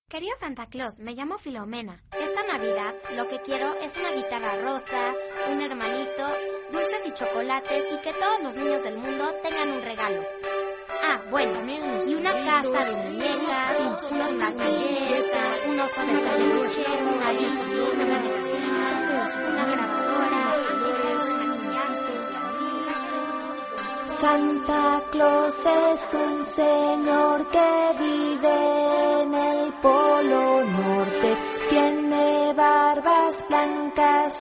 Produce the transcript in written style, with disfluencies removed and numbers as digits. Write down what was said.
Querido Santa Claus, me llamo Filomena. Esta Navidad lo que quiero es una guitarra rosa, un hermanito, dulces y chocolates y que todos los niños del mundo tengan un regalo. Ah, bueno, y una casa de muñecas, unos patines, un oso de peluche, una bici, una grabadora, Santa Claus es un señor que vive en el Polo Norte. Tiene barbas blancas